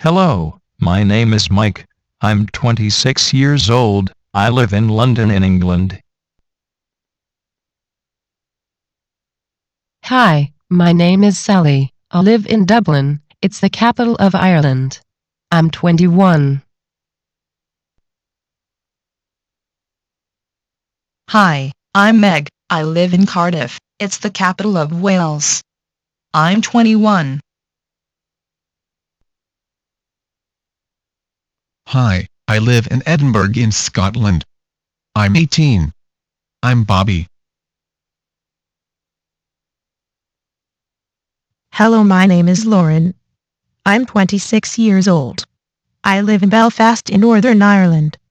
Hello, my name is Mike. I'm 26 years old. I live in London in England. Hi, my name is Sally. I live in Dublin. It's the capital of Ireland. I'm 21. Hi, I'm Meg. I live in Cardiff. It's the capital of Wales. I'm 21. Hi, I live in Edinburgh in Scotland. I'm 18. I'm Bobby. Hello, my name is Lauren. I'm 26 years old. I live in Belfast in Northern Ireland.